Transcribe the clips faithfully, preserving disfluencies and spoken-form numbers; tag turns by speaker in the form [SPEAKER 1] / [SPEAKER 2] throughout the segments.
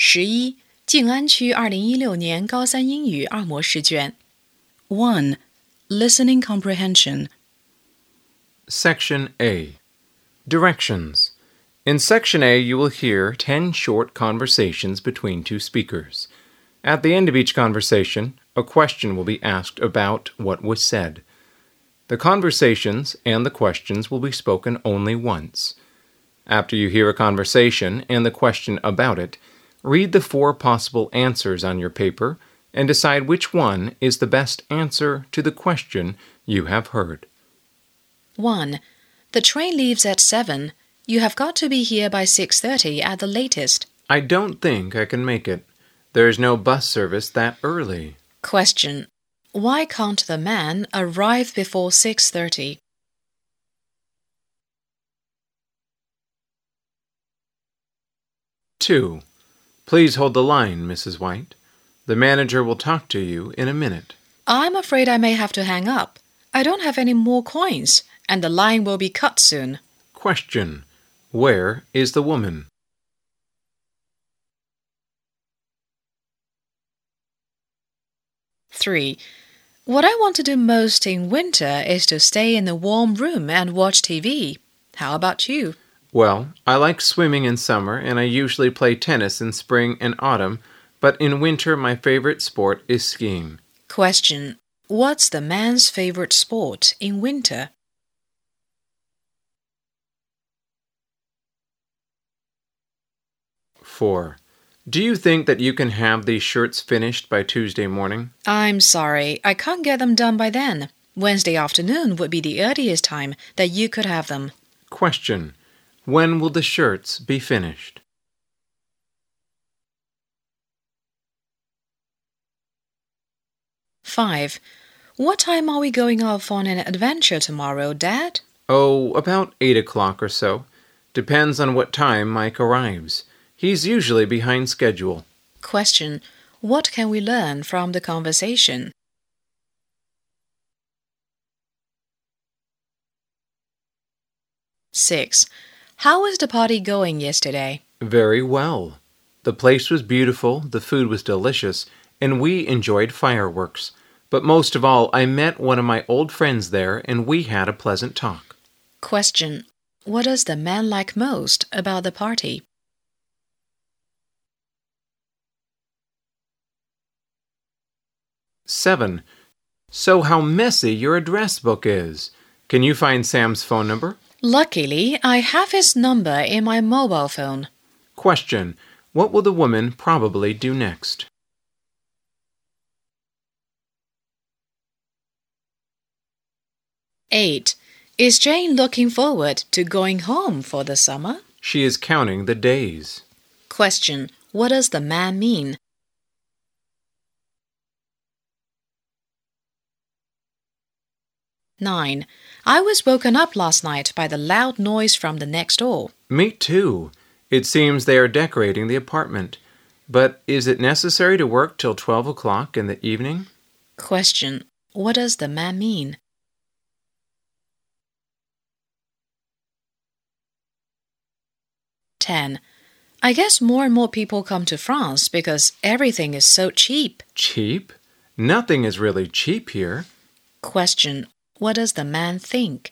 [SPEAKER 1] 十一，静安区二零一六年高三英语二模试卷。
[SPEAKER 2] one. Listening comprehension.
[SPEAKER 3] Section A. Directions. In Section A, you will hear ten short conversations between two speakers. At the end of each conversation, a question will be asked about what was said. The conversations and the questions will be spoken only once. After you hear a conversation and the question about it, read the four possible answers on your paper and decide which one is the best answer to the question you have heard.
[SPEAKER 1] one. The train leaves at seven. You have got to be here by six thirty at the latest.
[SPEAKER 3] I don't think I can make it. There is no bus service that early.
[SPEAKER 1] Question. Why can't the man arrive before six thirty?
[SPEAKER 3] two. Please hold the line, Missus White. The manager will talk to you in a minute.
[SPEAKER 1] I'm afraid I may have to hang up. I don't have any more coins, and the line will be cut soon.
[SPEAKER 3] Question. Where is the woman?
[SPEAKER 1] three. What I want to do most in winter is to stay in a warm room and watch T V. How about you?
[SPEAKER 3] Well, I like swimming in summer, and I usually play tennis in spring and autumn, but in winter my favorite sport is skiing.
[SPEAKER 1] Question. What's the man's favorite sport in winter?
[SPEAKER 3] four. Do you think that you can have these shirts finished by Tuesday morning?
[SPEAKER 1] I'm sorry, I can't get them done by then. Wednesday afternoon would be the earliest time that you could have them.
[SPEAKER 3] Question. When will the shirts be finished?
[SPEAKER 1] five. What time are we going off on an adventure tomorrow, Dad?
[SPEAKER 3] Oh, about eight o'clock or so. Depends on what time Mike arrives. He's usually behind schedule.
[SPEAKER 1] Question. What can we learn from the conversation? six. How was the party going yesterday?
[SPEAKER 3] Very well. The place was beautiful, the food was delicious, and we enjoyed fireworks. But most of all, I met one of my old friends there, and we had a pleasant talk.
[SPEAKER 1] Question. What does the man like most about the party?
[SPEAKER 3] seven. So how messy your address book is. Can you find Sam's phone number?
[SPEAKER 1] Luckily, I have his number in my mobile phone.
[SPEAKER 3] Question. What will the woman probably do next?
[SPEAKER 1] eight. Is Jane looking forward to going home for the summer?
[SPEAKER 3] She is counting the days.
[SPEAKER 1] Question. What does the man mean? nine. I was woken up last night by the loud noise from the next door.
[SPEAKER 3] Me too. It seems they are decorating the apartment. But is it necessary to work till twelve o'clock in the evening?
[SPEAKER 1] Question. What does the man mean? ten. I guess more and more people come to France because everything is so cheap.
[SPEAKER 3] Cheap? Nothing is really cheap here.
[SPEAKER 1] Question. What does the man think?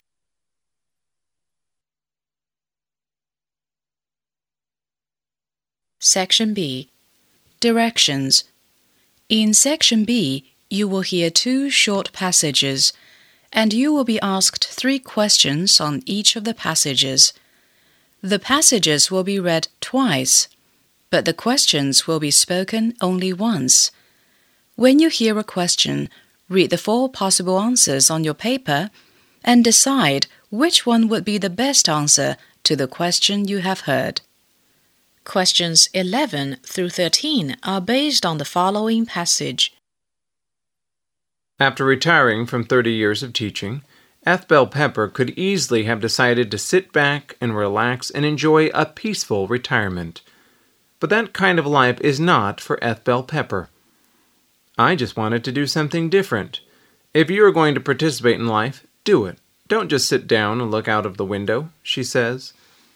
[SPEAKER 1] Section B. Directions. In Section B, you will hear two short passages, and you will be asked three questions on each of the passages. The passages will be read twice, but the questions will be spoken only once. When you hear a question, read the four possible answers on your paper and decide which one would be the best answer to the question you have heard. Questions eleven through thirteen are based on the following passage.
[SPEAKER 3] After retiring from thirty years of teaching, Ethbel Pepper could easily have decided to sit back and relax and enjoy a peaceful retirement. But that kind of life is not for Ethbel Pepper. I just wanted to do something different. If you are going to participate in life, do it. Don't just sit down and look out of the window, she says.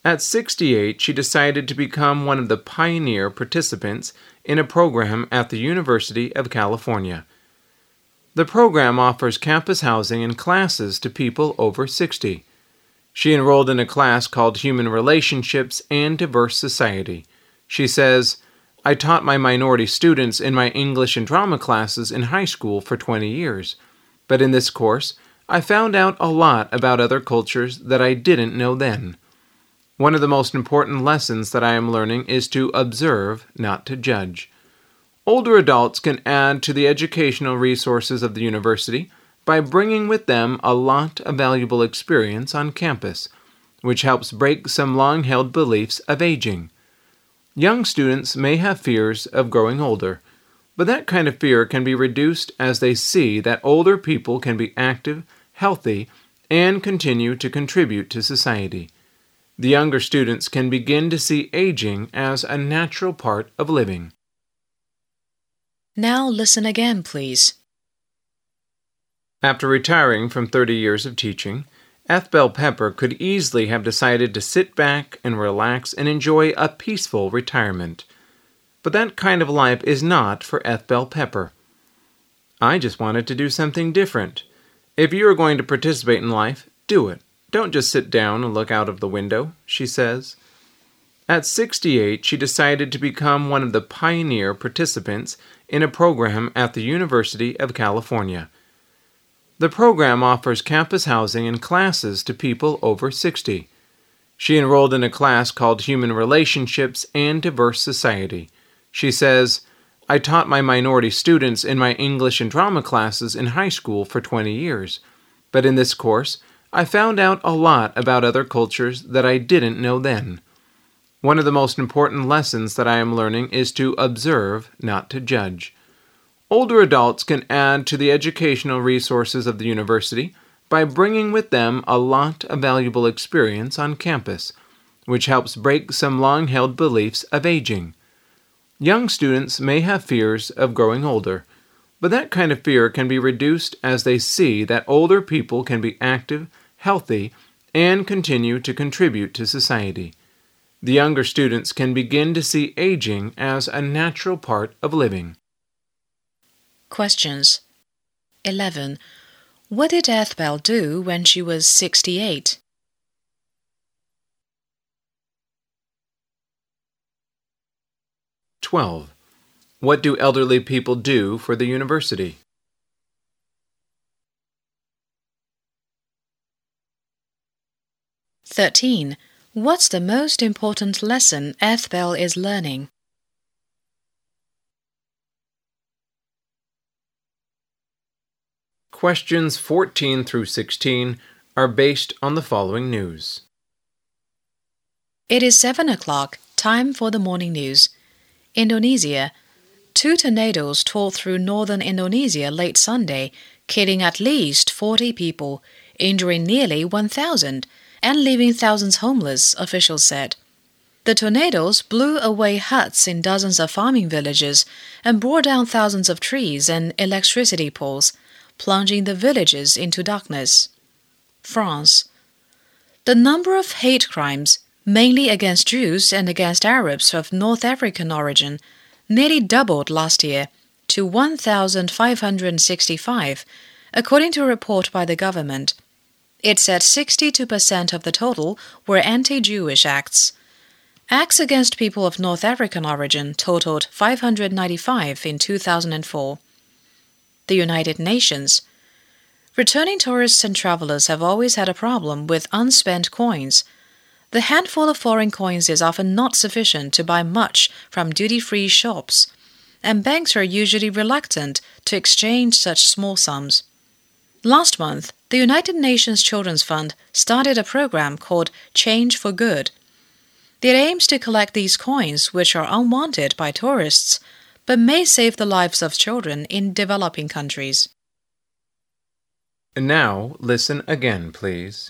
[SPEAKER 3] At sixty-eight, she decided to become one of the pioneer participants in a program at the University of California. The program offers campus housing and classes to people over sixty. She enrolled in a class called Human Relationships and Diverse Society. She says, "I taught my minority students in my English and drama classes in high school for twenty years. But in this course, I found out a lot about other cultures that I didn't know then. One of the most important lessons that I am learning is to observe, not to judge." Older adults can add to the educational resources of the university by bringing with them a lot of valuable experience on campus, which helps break some long-held beliefs of aging. Young students may have fears of growing older, but that kind of fear can be reduced as they see that older people can be active, healthy, and continue to contribute to society. The younger students can begin to see aging as a natural part of living.
[SPEAKER 1] Now listen again, please.
[SPEAKER 3] After retiring from thirty years of teaching, Ethbel Pepper could easily have decided to sit back and relax and enjoy a peaceful retirement. But that kind of life is not for Ethbel Pepper. "I just wanted to do something different." If you are going to participate in life, do it. Don't just sit down and look out of the window, she says. At sixty-eight, she decided to become one of the pioneer participants in a program at the University of California. The program offers campus housing and classes to people over sixty. She enrolled in a class called Human Relationships and Diverse Society. She says, "I taught my minority students in my English and drama classes in high school for twenty years. But in this course, I found out a lot about other cultures that I didn't know then. One of the most important lessons that I am learning is to observe, not to judge." Older adults can add to the educational resources of the university by bringing with them a lot of valuable experience on campus, which helps break some long-held beliefs of aging. Young students may have fears of growing older, but that kind of fear can be reduced as they see that older people can be active, healthy, and continue to contribute to society. The younger students can begin to see aging as a natural part of living.
[SPEAKER 1] Questions. eleven. What did Ethbel do when she was sixty-eight?
[SPEAKER 3] twelve. What do elderly people do for the university?
[SPEAKER 1] thirteen. What's the most important lesson Ethbel is learning?
[SPEAKER 3] Questions fourteen through sixteen are based on the following news.
[SPEAKER 1] It is seven o'clock, time for the morning news. Indonesia. Two tornadoes tore through northern Indonesia late Sunday, killing at least forty people, injuring nearly one thousand, and leaving thousands homeless, officials said. The tornadoes blew away huts in dozens of farming villages and brought down thousands of trees and electricity poles, plunging the villages into darkness. France. The number of hate crimes, mainly against Jews and against Arabs of North African origin, nearly doubled last year to one thousand five hundred sixty-five, according to a report by the government. It said sixty-two percent of the total were anti-Jewish acts. Acts against people of North African origin totaled five hundred ninety-five in two thousand four. The United Nations. Returning tourists and travelers have always had a problem with unspent coins. The handful of foreign coins is often not sufficient to buy much from duty-free shops, and banks are usually reluctant to exchange such small sums. Last month, the United Nations Children's Fund started a program called Change for Good. It aims to collect these coins, which are unwanted by tourists, but may save the lives of children in developing countries.
[SPEAKER 3] Now, listen again, please.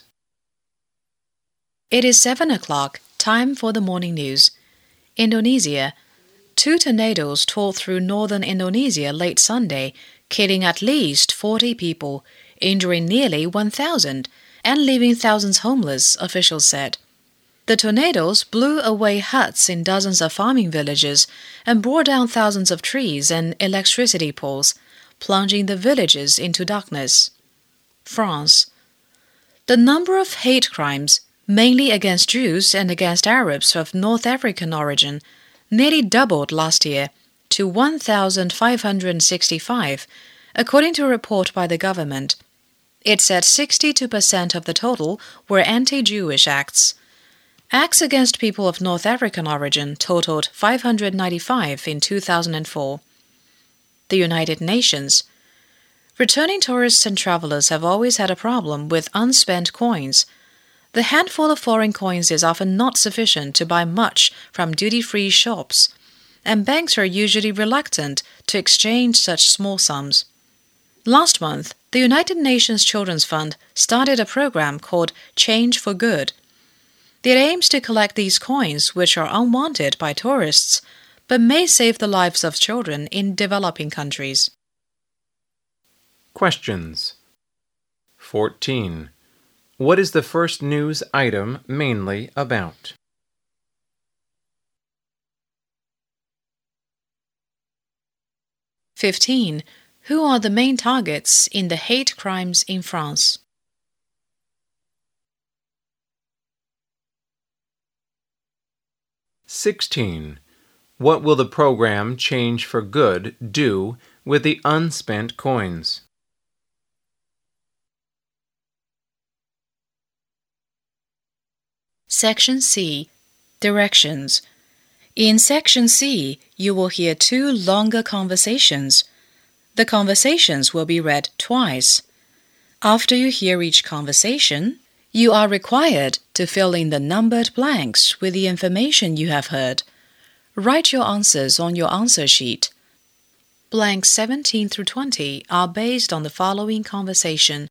[SPEAKER 1] It is seven o'clock, time for the morning news. Indonesia. Two tornadoes tore through northern Indonesia late Sunday, killing at least forty people, injuring nearly one thousand, and leaving thousands homeless, officials said. The tornadoes blew away huts in dozens of farming villages and bore down thousands of trees and electricity poles, plunging the villages into darkness. France. The number of hate crimes, mainly against Jews and against Arabs of North African origin, nearly doubled last year to one thousand five hundred sixty-five, according to a report by the government. It said sixty-two percent of the total were anti-Jewish acts. Acts against people of North African origin totaled five hundred ninety-five in two thousand four. The United Nations. Returning tourists and travelers have always had a problem with unspent coins. The handful of foreign coins is often not sufficient to buy much from duty-free shops, and banks are usually reluctant to exchange such small sums. Last month, the United Nations Children's Fund started a program called Change for Good. It aims to collect these coins, which are unwanted by tourists, but may save the lives of children in developing countries.
[SPEAKER 3] Questions. fourteen. What is the first news item mainly about?
[SPEAKER 1] fifteen. Who are the main targets in the hate crimes in France?
[SPEAKER 3] sixteen. What will the program Change for Good do with the unspent coins?
[SPEAKER 1] Section C. Directions. In Section C, you will hear two longer conversations. The conversations will be read twice. After you hear each conversation, you are required to fill in the numbered blanks with the information you have heard. Write your answers on your answer sheet. Blanks seventeen through twenty are based on the following conversation.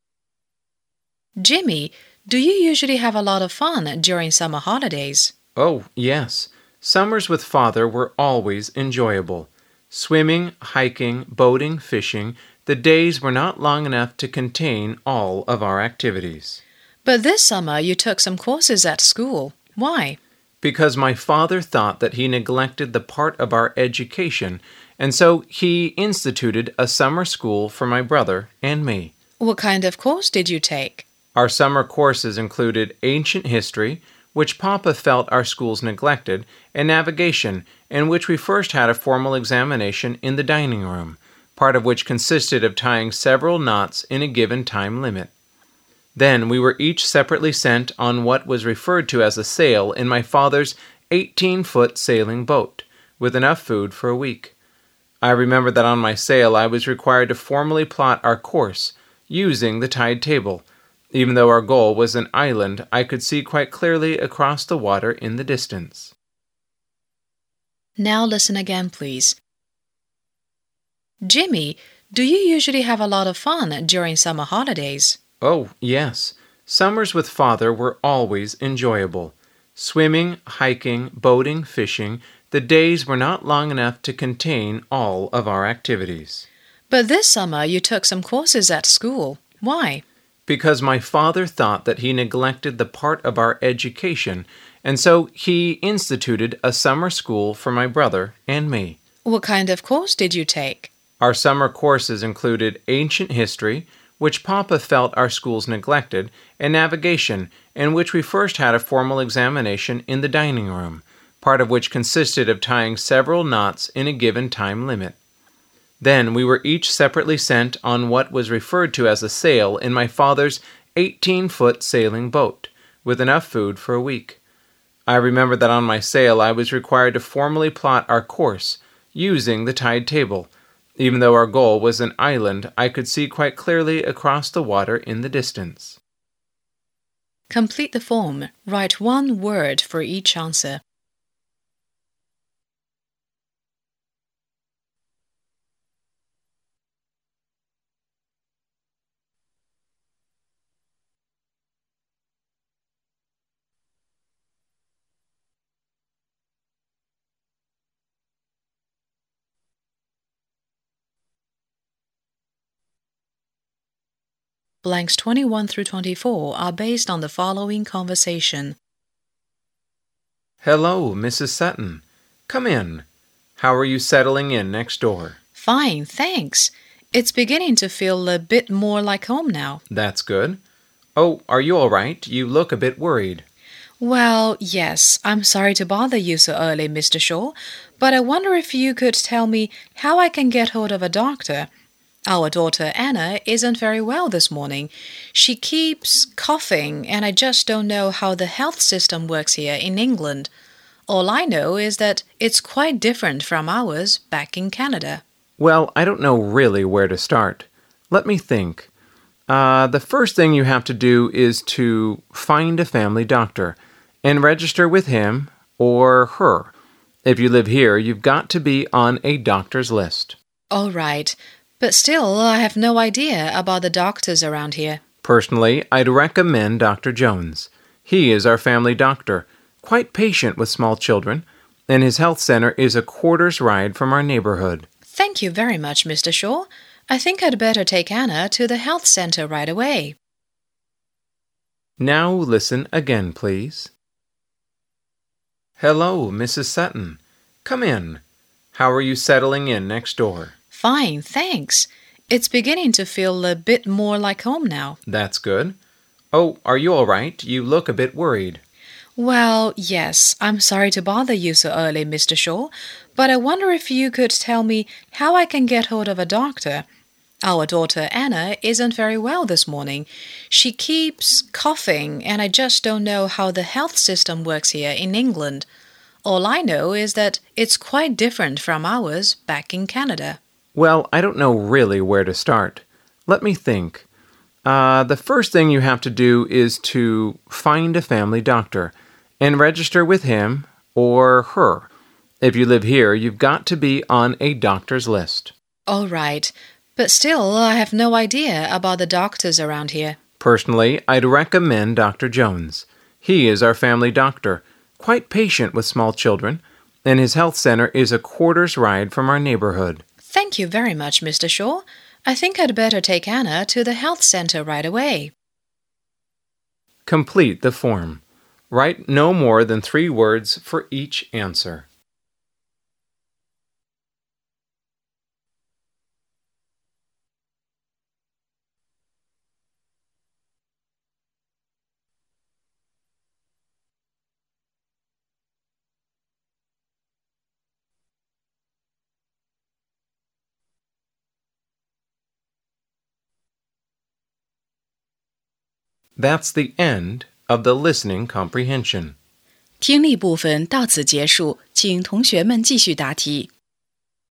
[SPEAKER 1] Jimmy, do you usually have a lot of fun during summer holidays?
[SPEAKER 3] Oh, yes. Summers with Father were always enjoyable. Swimming, hiking, boating, fishing, the days were not long enough to contain all of our activities.
[SPEAKER 1] But this summer you took some courses at school. Why?
[SPEAKER 3] Because my father thought that he neglected the part of our education, and so he instituted a summer school for my brother and me.
[SPEAKER 1] What kind of course did you take?
[SPEAKER 3] Our summer courses included ancient history, which Papa felt our schools neglected, and navigation, in which we first had a formal examination in the dining room, part of which consisted of tying several knots in a given time limit. Then we were each separately sent on what was referred to as a sail in my father's eighteen-foot sailing boat, with enough food for a week. I remember that on my sail I was required to formally plot our course, using the tide table. Even though our goal was an island, I could see quite clearly across the water in the distance.
[SPEAKER 1] Now listen again, please. Jimmy, do you usually have a lot of fun during summer holidays?
[SPEAKER 3] Oh, yes. Summers with Father were always enjoyable. Swimming, hiking, boating, fishing, the days were not long enough to contain all of our activities.
[SPEAKER 1] But this summer you took some courses at school. Why?
[SPEAKER 3] Because my father thought that he neglected the part of our education, and so he instituted a summer school for my brother and me.
[SPEAKER 1] What kind of course did you take?
[SPEAKER 3] Our summer courses included ancient history, which Papa felt our schools neglected, and navigation, in which we first had a formal examination in the dining room, part of which consisted of tying several knots in a given time limit. Then we were each separately sent on what was referred to as a sail in my father's eighteen-foot sailing boat, with enough food for a week. I remember that on my sail I was required to formally plot our course, using the tide table. Even though our goal was an island, I could see quite clearly across the water in the distance.
[SPEAKER 1] Complete the form. Write one word for each answer. Blanks twenty-one through twenty-four are based on the following conversation.
[SPEAKER 3] Hello, Missus Sutton. Come in. How are you settling in next door?
[SPEAKER 2] Fine, thanks. It's beginning to feel a bit more like home now.
[SPEAKER 3] That's good. Oh, are you all right? You look a bit worried.
[SPEAKER 2] Well, yes, I'm sorry to bother you so early, Mister Shaw, but I wonder if you could tell me how I can get hold of a doctor. Our daughter Anna isn't very well this morning. She keeps coughing, and I just don't know how the health system works here in England. All I know is that it's quite different from ours back in Canada.
[SPEAKER 3] Well, I don't know really where to start. Let me think. Uh, the first thing you have to do is to find a family doctor and register with him or her. If you live here, you've got to be on a doctor's list.
[SPEAKER 2] All right, but still, I have no idea about the doctors around here.
[SPEAKER 3] Personally, I'd recommend Doctor Jones. He is our family doctor, quite patient with small children, and his health center is a quarter's ride from our neighborhood.
[SPEAKER 2] Thank you very much, Mister Shaw. I think I'd better take Anna to the health center right away.
[SPEAKER 3] Now listen again, please. Hello, Missus Sutton. Come in. How are you settling in next door?
[SPEAKER 2] Fine, thanks. It's beginning to feel a bit more like home now.
[SPEAKER 3] That's good. Oh, are you all right? You look a bit worried.
[SPEAKER 2] Well, yes, I'm sorry to bother you so early, Mister Shaw, but I wonder if you could tell me how I can get hold of a doctor. Our daughter Anna isn't very well this morning. She keeps coughing, and I just don't know how the health system works here in England. All I know is that it's quite different from ours back in Canada.
[SPEAKER 3] Well, I don't know really where to start. Let me think. Uh, the first thing you have to do is to find a family doctor and register with him or her. If you live here, you've got to be on a doctor's list.
[SPEAKER 2] All right, but still, I have no idea about the doctors around here.
[SPEAKER 3] Personally, I'd recommend Doctor Jones. He is our family doctor, quite patient with small children, and his health center is a quarter's ride from our neighborhood.
[SPEAKER 2] Thank you very much, Mister Shaw. I think I'd better take Anna to the health center right away.
[SPEAKER 3] Complete the form. Write no more than three words for each answer. That's the end of the listening comprehension.
[SPEAKER 1] 听力部分到此结束，请同学们继续答题。